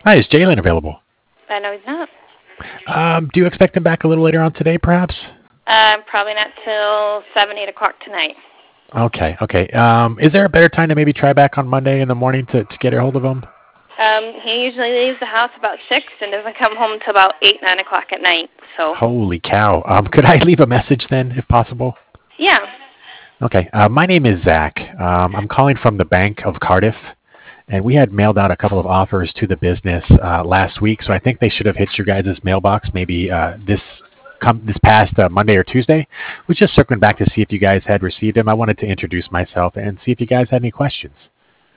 Hi, is Jalen available? No, he's not. Do you expect him back a little later on today, perhaps? Probably not till 7, 8 o'clock tonight. Okay, okay. Is there a better time to maybe try back on Monday in the morning to get a hold of him? He usually leaves the house about 6 and doesn't come home till about 8, 9 o'clock at night. So, Holy cow. Could I leave a message then, if possible? yeah. Okay. My name is Zach. I'm calling from the Bank of Cardiff, and we had mailed out a couple of offers to the business last week, so I think they should have hit your guys' mailbox maybe this past Monday or Tuesday. Was just circling back to see if you guys had received them. I wanted to introduce myself and see if you guys had any questions.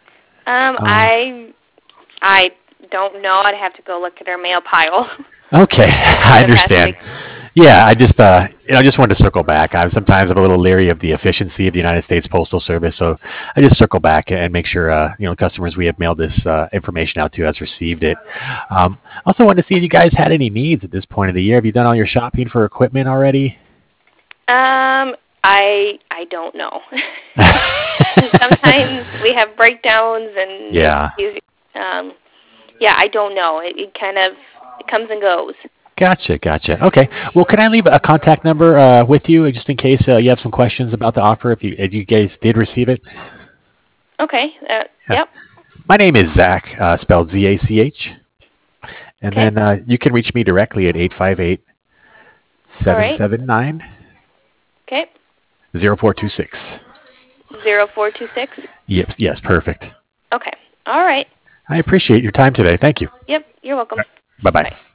I don't know. I'd have to go look at our mail pile. Okay, I The past understand. week. Yeah, I just wanted to circle back. I'm a little leery of the efficiency of the United States Postal Service, so I just circle back and make sure customers we have mailed this information out to has received it. Also, wanted to see if you guys had any needs at this point of the year. Have you done all your shopping for equipment already? I don't know. Sometimes we have breakdowns and Yeah. yeah, I don't know. It kind of it comes and goes. Gotcha, gotcha. Okay. Well, can I leave a contact number with you just in case you have some questions about the offer if you guys did receive it? Okay. Yeah. Yep. My name is Zach, spelled Zach. And Okay. then you can reach me directly at 858 All right. 779 Okay. 0426. 0426. Yes, yes, perfect. Okay. All right. I appreciate your time today. Thank you. Yep. You're welcome. Bye bye. Bye.